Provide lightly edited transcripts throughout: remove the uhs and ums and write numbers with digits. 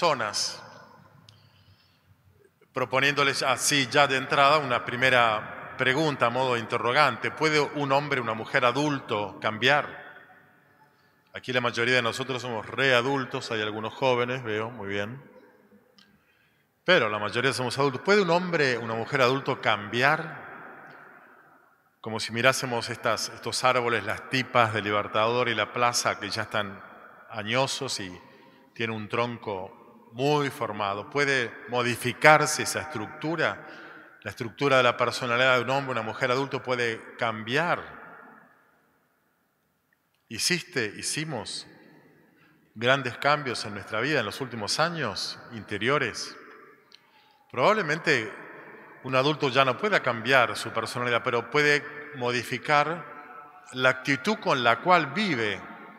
personas, proponiéndoles así ya de entrada una primera pregunta a modo de interrogante. ¿Puede un hombre, una mujer adulto cambiar? Aquí la mayoría de nosotros somos readultos, hay algunos jóvenes, veo, muy bien. Pero la mayoría somos adultos. ¿Puede un hombre, una mujer adulto cambiar? Como si mirásemos estos árboles, las tipas del Libertador y la plaza, que ya están añosos y tienen un tronco muy formado. ¿Puede modificarse esa estructura? La estructura de la personalidad de un hombre, una mujer adulto puede cambiar. Hicimos grandes cambios en nuestra vida en los últimos años interiores. Probablemente un adulto ya no pueda cambiar su personalidad, pero puede modificar la actitud con la cual vive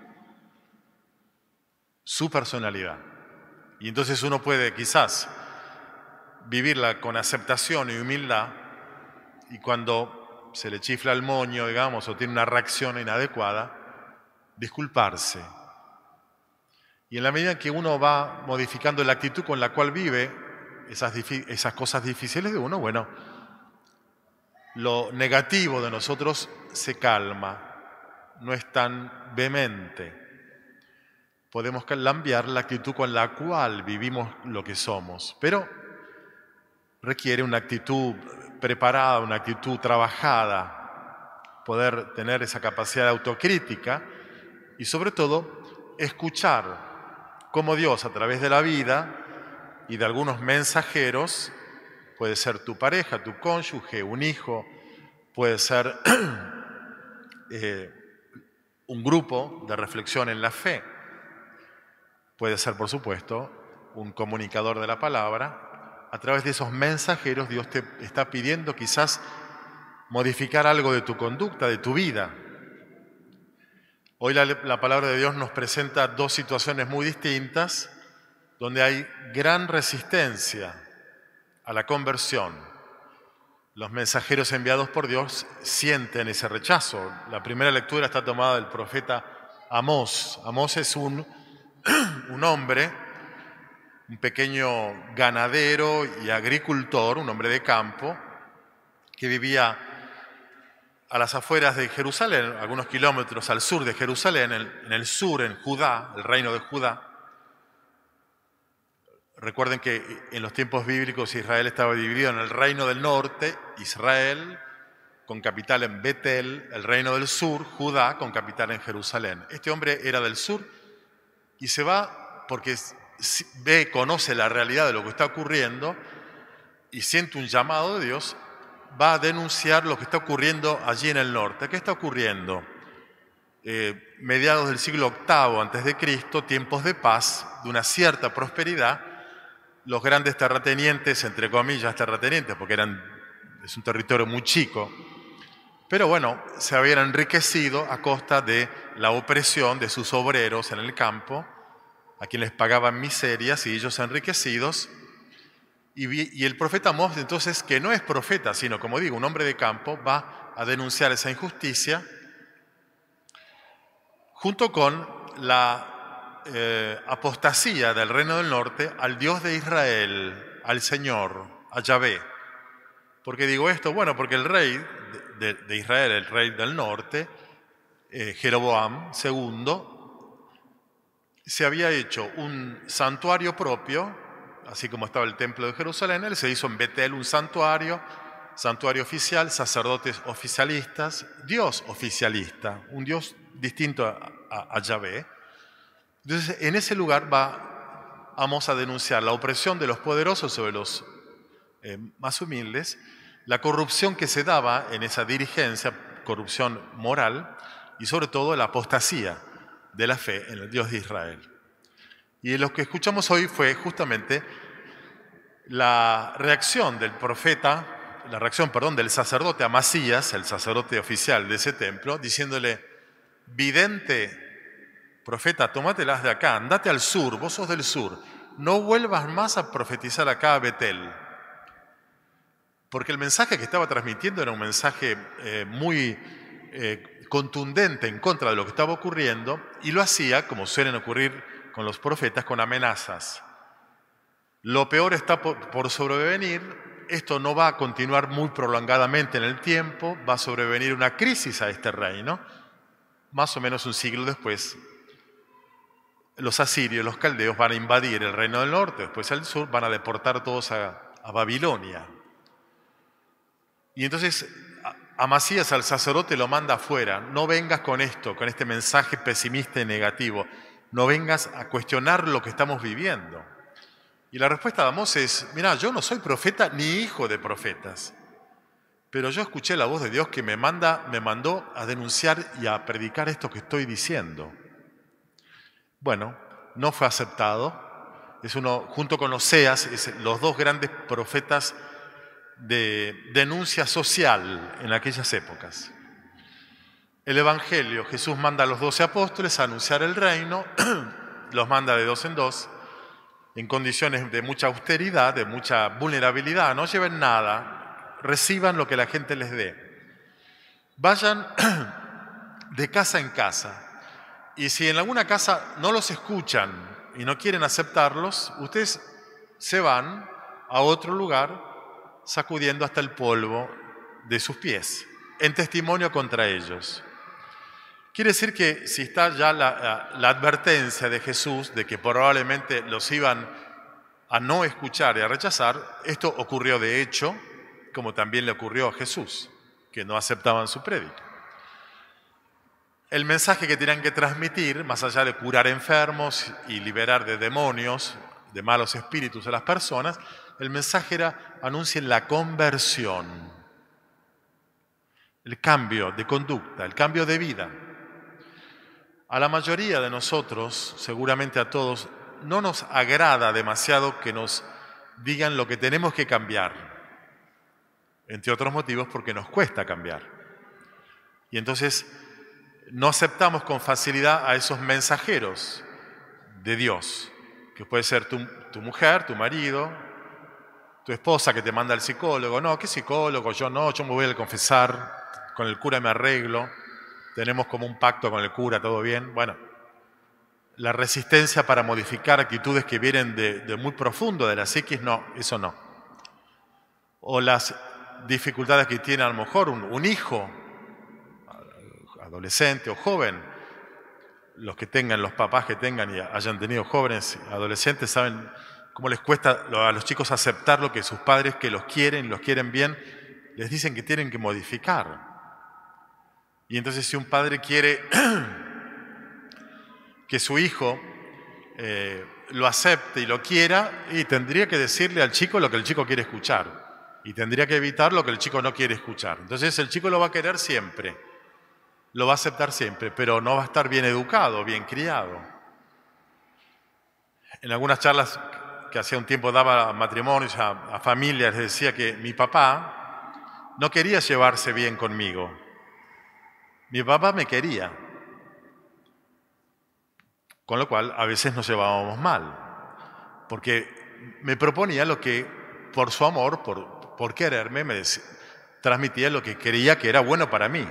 su personalidad. Y entonces uno puede quizás vivirla con aceptación y humildad, y cuando se le chifla el moño, digamos, o tiene una reacción inadecuada, disculparse. Y en la medida en que uno va modificando la actitud con la cual vive esas cosas difíciles de uno, bueno, lo negativo de nosotros se calma, no es tan vehemente. Podemos cambiar la actitud con la cual vivimos lo que somos, pero requiere una actitud preparada, una actitud trabajada, poder tener esa capacidad de autocrítica y sobre todo escuchar cómo Dios a través de la vida y de algunos mensajeros, puede ser tu pareja, tu cónyuge, un hijo, puede ser un grupo de reflexión en la fe, puede ser, por supuesto, un comunicador de la palabra. A través de esos mensajeros Dios te está pidiendo quizás modificar algo de tu conducta, de tu vida. Hoy la palabra de Dios nos presenta dos situaciones muy distintas, donde hay gran resistencia a la conversión. Los mensajeros enviados por Dios sienten ese rechazo. La primera lectura está tomada del profeta Amós. Amós es un hombre, un pequeño ganadero y agricultor, un hombre de campo, que vivía a las afueras de Jerusalén, algunos kilómetros al sur de Jerusalén, en el sur, en Judá, el reino de Judá. Recuerden que en los tiempos bíblicos Israel estaba dividido en el reino del norte, Israel, con capital en Betel, el reino del sur, Judá, con capital en Jerusalén. Este hombre era del sur y se va porque conoce la realidad de lo que está ocurriendo y siente un llamado de Dios, va a denunciar lo que está ocurriendo allí en el norte. ¿Qué está ocurriendo? Mediados del siglo VIII a.C., tiempos de paz, de una cierta prosperidad, los grandes terratenientes, entre comillas terratenientes, porque es un territorio muy chico, pero bueno, se habían enriquecido a costa de la opresión de sus obreros en el campo, a quienes les pagaban miserias y ellos enriquecidos. Y el profeta Amós, entonces, que no es profeta, sino, como digo, un hombre de campo, va a denunciar esa injusticia junto con la apostasía del reino del norte al Dios de Israel, al Señor, a Yahvé. ¿Por qué digo esto? Bueno, porque el rey de Israel, el rey del norte, Jeroboam II, se había hecho un santuario propio, así como estaba el templo de Jerusalén. Él se hizo en Betel un santuario oficial, sacerdotes oficialistas, Dios oficialista, un Dios distinto a Yahvé. Entonces, en ese lugar vamos a denunciar la opresión de los poderosos sobre los más humildes, la corrupción que se daba en esa dirigencia, corrupción moral, y sobre todo la apostasía de la fe en el Dios de Israel. Y lo que escuchamos hoy fue justamente la reacción del del sacerdote Amasías, el sacerdote oficial de ese templo, diciéndole: vidente, profeta, tómatelas de acá, andate al sur, vos sos del sur, no vuelvas más a profetizar acá a Betel. Porque el mensaje que estaba transmitiendo era un mensaje muy contundente en contra de lo que estaba ocurriendo, y lo hacía, como suelen ocurrir con los profetas, con amenazas. Lo peor está por sobrevenir. Esto no va a continuar muy prolongadamente en el tiempo. Va a sobrevenir una crisis a este reino. Más o menos un siglo después, los asirios, los caldeos van a invadir el reino del norte, después al sur, van a deportar todos a Babilonia. Y entonces Amasías al sacerdote lo manda afuera. No vengas con esto, con este mensaje pesimista y negativo. No vengas a cuestionar lo que estamos viviendo. Y la respuesta de Amós es, mirá, yo no soy profeta ni hijo de profetas, pero yo escuché la voz de Dios que me mandó a denunciar y a predicar esto que estoy diciendo. Bueno, no fue aceptado. Es uno, junto con Oseas, los dos grandes profetas de denuncia social en aquellas épocas. El Evangelio, Jesús manda a los 12 apóstoles a anunciar el reino, los manda de dos en dos, en condiciones de mucha austeridad, de mucha vulnerabilidad. No lleven nada, reciban lo que la gente les dé. Vayan de casa en casa. Y si en alguna casa no los escuchan y no quieren aceptarlos, ustedes se van a otro lugar sacudiendo hasta el polvo de sus pies, en testimonio contra ellos. Quiere decir que si está ya la advertencia de Jesús de que probablemente los iban a no escuchar y a rechazar, esto ocurrió de hecho, como también le ocurrió a Jesús, que no aceptaban su prédica. El mensaje que tenían que transmitir, más allá de curar enfermos y liberar de demonios, de malos espíritus a las personas, el mensaje era: anuncien la conversión, el cambio de conducta, el cambio de vida. A la mayoría de nosotros, seguramente a todos, no nos agrada demasiado que nos digan lo que tenemos que cambiar, entre otros motivos porque nos cuesta cambiar. Y entonces no aceptamos con facilidad a esos mensajeros de Dios, que puede ser tu mujer, tu marido, tu esposa que te manda al psicólogo. No, ¿qué psicólogo? Yo no, yo me voy a confesar, con el cura me arreglo, tenemos como un pacto con el cura, todo bien. Bueno, la resistencia para modificar actitudes que vienen de muy profundo de la psiquis, no, eso no. O las dificultades que tiene a lo mejor un hijo, adolescente o joven. Los que tengan, los papás que tengan y hayan tenido jóvenes, adolescentes, saben cómo les cuesta a los chicos aceptar lo que sus padres, que los quieren bien, les dicen que tienen que modificar. Y entonces si un padre quiere que su hijo lo acepte y lo quiera, y tendría que decirle al chico lo que el chico quiere escuchar. Y tendría que evitar lo que el chico no quiere escuchar. Entonces el chico lo va a querer siempre, lo va a aceptar siempre, pero no va a estar bien educado, bien criado. En algunas charlas que hacía un tiempo daba a matrimonios, a familias, les decía que mi papá no quería llevarse bien conmigo. Mi papá me quería, con lo cual a veces nos llevábamos mal, porque me proponía lo que, por su amor, por quererme, me transmitía lo que quería que era bueno para mí.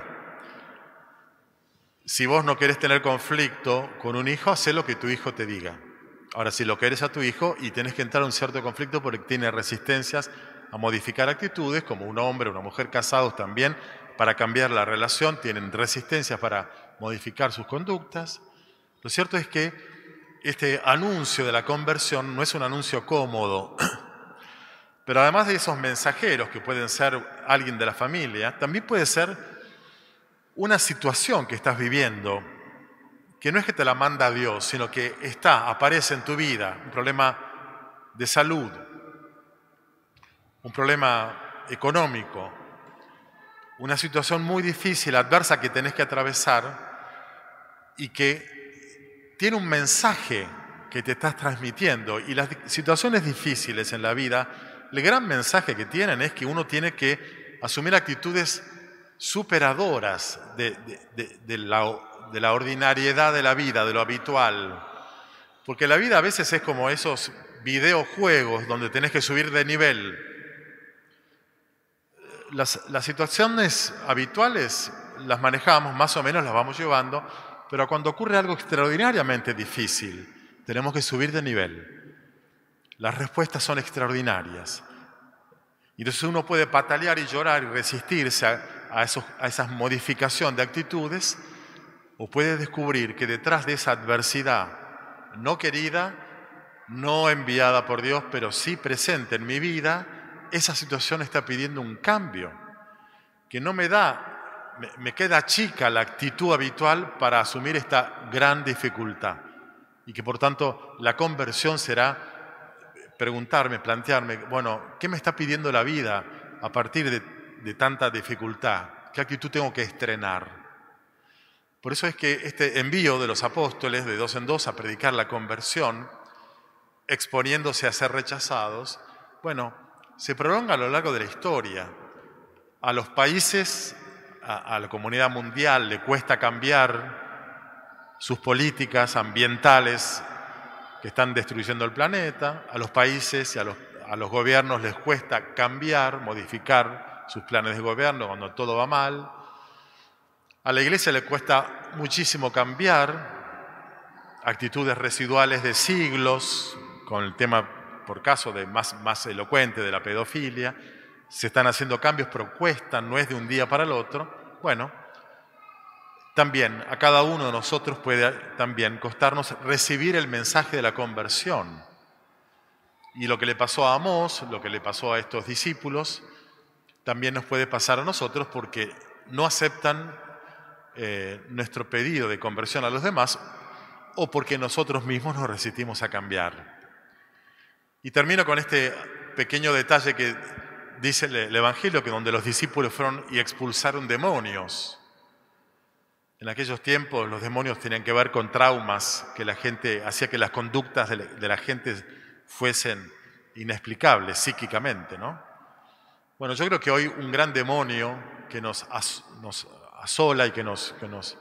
Si vos no querés tener conflicto con un hijo, hacé lo que tu hijo te diga. Ahora, si lo querés a tu hijo y tenés que entrar a un cierto conflicto porque tiene resistencias a modificar actitudes, como un hombre o una mujer casados también, para cambiar la relación, tienen resistencias para modificar sus conductas. Lo cierto es que este anuncio de la conversión no es un anuncio cómodo, pero además de esos mensajeros que pueden ser alguien de la familia, también puede ser una situación que estás viviendo, que no es que te la manda Dios, sino que aparece en tu vida, un problema de salud, un problema económico, una situación muy difícil, adversa que tenés que atravesar y que tiene un mensaje que te estás transmitiendo. Y las situaciones difíciles en la vida, el gran mensaje que tienen es que uno tiene que asumir actitudes superadoras de la ordinariedad de la vida, de lo habitual. Porque la vida a veces es como esos videojuegos donde tenés que subir de nivel. Las situaciones habituales las manejamos, más o menos las vamos llevando, pero cuando ocurre algo extraordinariamente difícil, tenemos que subir de nivel. las respuestas son extraordinarias. Y entonces uno puede patalear y llorar y resistirse a esa modificación de actitudes, o puede descubrir que detrás de esa adversidad no querida, no enviada por Dios, pero sí presente en mi vida, esa situación está pidiendo un cambio, que no me queda chica la actitud habitual para asumir esta gran dificultad. Y que por tanto la conversión será preguntarme, plantearme, bueno, ¿qué me está pidiendo la vida a partir de tanta dificultad? ¿Qué actitud tengo que estrenar? Por eso es que este envío de los apóstoles de 2 en 2 a predicar la conversión, exponiéndose a ser rechazados, bueno, se prolonga a lo largo de la historia. A los países, a la comunidad mundial le cuesta cambiar sus políticas ambientales que están destruyendo el planeta. A los países y a los gobiernos les cuesta cambiar, modificar sus planes de gobierno cuando todo va mal. A la iglesia le cuesta muchísimo cambiar actitudes residuales de siglos, con el tema, por caso, más elocuente de la pedofilia. Se están haciendo cambios, pero cuestan, no es de un día para el otro. Bueno, también a cada uno de nosotros puede también costarnos recibir el mensaje de la conversión. Y lo que le pasó a Amós, lo que le pasó a estos discípulos, también nos puede pasar a nosotros porque no aceptan nuestro pedido de conversión a los demás, o porque nosotros mismos nos resistimos a cambiar. Y termino con este pequeño detalle que dice el Evangelio, que donde los discípulos fueron y expulsaron demonios. En aquellos tiempos los demonios tenían que ver con traumas que la gente hacía que las conductas de la gente fuesen inexplicables psíquicamente, ¿no? Bueno, yo creo que hoy un gran demonio que nos asola y que nos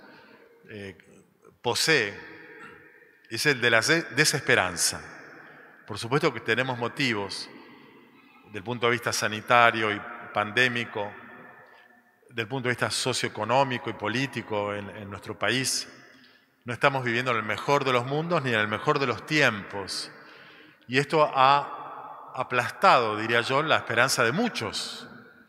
posee es el de la desesperanza. Por supuesto que tenemos motivos desde el punto de vista sanitario y pandémico, desde el punto de vista socioeconómico y político en nuestro país. No estamos viviendo en el mejor de los mundos ni en el mejor de los tiempos. Y esto ha aplastado, diría yo, la esperanza de muchos.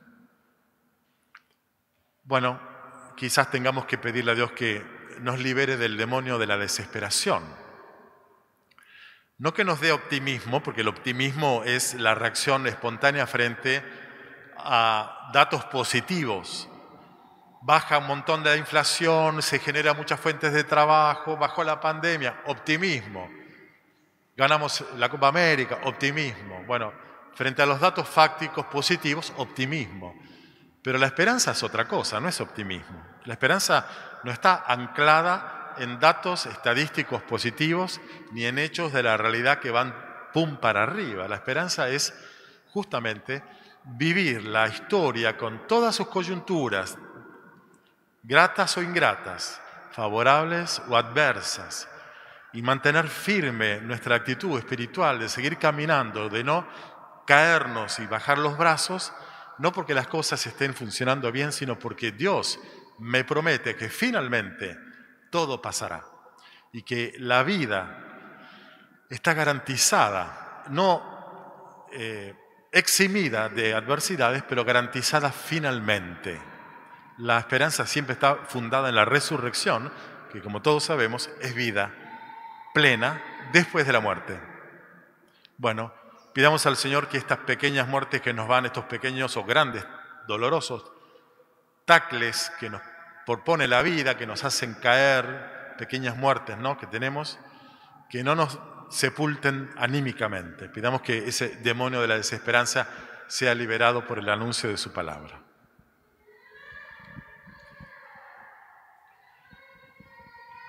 Bueno, quizás tengamos que pedirle a Dios que nos libere del demonio de la desesperación. No que nos dé optimismo, porque el optimismo es la reacción espontánea frente a datos positivos. Baja un montón de la inflación, se generan muchas fuentes de trabajo, bajó la pandemia, optimismo. Ganamos la Copa América, optimismo. Bueno, frente a los datos fácticos positivos, optimismo. Pero la esperanza es otra cosa, no es optimismo. La esperanza no está anclada en datos estadísticos positivos ni en hechos de la realidad que van pum para arriba. La esperanza es justamente vivir la historia con todas sus coyunturas, gratas o ingratas, favorables o adversas, y mantener firme nuestra actitud espiritual de seguir caminando, de no caernos y bajar los brazos, no porque las cosas estén funcionando bien, sino porque Dios me promete que finalmente todo pasará y que la vida está garantizada, no eximida de adversidades, pero garantizada finalmente. La esperanza siempre está fundada en la resurrección, que como todos sabemos es vida plena después de la muerte. Bueno, pidamos al Señor que estas pequeñas muertes que nos van, estos pequeños o grandes, dolorosos tacles que nos propone la vida, que nos hacen caer, pequeñas muertes, ¿no?, que tenemos, que no nos sepulten anímicamente. Pidamos que ese demonio de la desesperanza sea liberado por el anuncio de su palabra.